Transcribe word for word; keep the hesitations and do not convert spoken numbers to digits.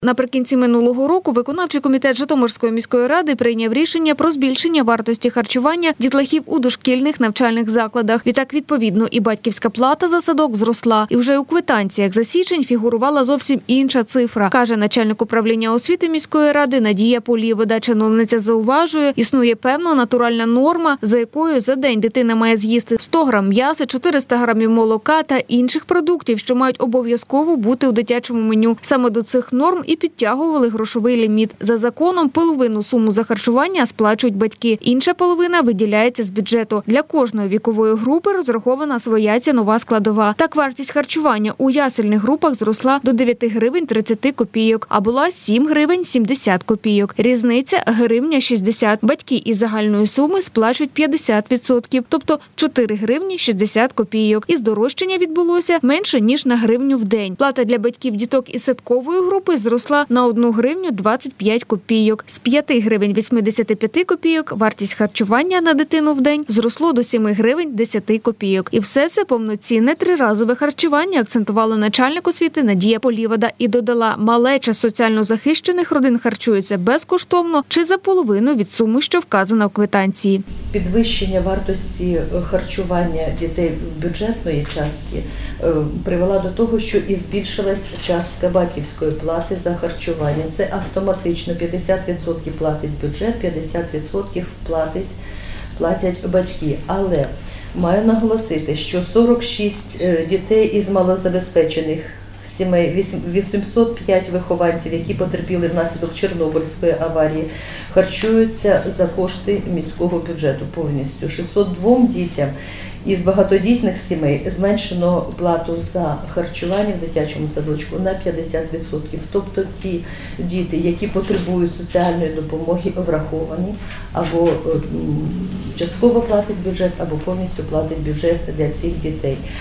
Наприкінці минулого року виконавчий комітет Житомирської міської ради прийняв рішення про збільшення вартості харчування дітлахів у дошкільних навчальних закладах. Відтак, відповідно, і батьківська плата за садок зросла. І вже у квитанціях за січень фігурувала зовсім інша цифра, каже начальник управління освіти міської ради Надія Полівода. Чиновниця зауважує, існує певна натуральна норма, за якою за день дитина має з'їсти сто грам м'яса, чотириста грамів молока та інших продуктів, що мають обов'язково бути у дитячому меню. Саме до цих норм і підтягували грошовий ліміт. За законом половину суму за харчування сплачують батьки. Інша половина виділяється з бюджету. Для кожної вікової групи розрахована своя цінова складова. Так, вартість харчування у ясельних групах зросла до дев'ять гривень тридцять копійок, а була сім гривень сімдесят копійок. Різниця – гривня шістдесят. Батьки із загальної суми сплачують п'ятдесят відсотків, тобто чотири гривні шістдесят копійок. І здорожчання відбулося менше, ніж на гривню в день. Плата для батьків діток із садкової групи зросла на одну гривню двадцять п'ять копійок. З п'яти гривень вісімдесят п'ять копійок вартість харчування на дитину в день зросло до семи гривень десять копійок. І все це повноцінне триразове харчування, акцентувала начальник освіти Надія Полівода і додала, малеча соціально захищених родин харчується безкоштовно чи за половину від суми, що вказана в квитанції. Підвищення вартості харчування дітей бюджетної частки привела до того, що і збільшилась частка батьківської плати за харчування. Це автоматично п'ятдесят відсотків платить бюджет, п'ятдесят відсотків платить, платять батьки. Але маю наголосити, що сорок шість дітей із малозабезпечених сімей, вісімсот п'ять вихованців, які потерпіли внаслідок Чорнобильської аварії, харчуються за кошти міського бюджету повністю. шістсот двом дітям із багатодітних сімей зменшено плату за харчування в дитячому садочку на п'ятдесят відсотків. Тобто ті діти, які потребують соціальної допомоги, враховані, або частково платить бюджет, або повністю платить бюджет для цих дітей.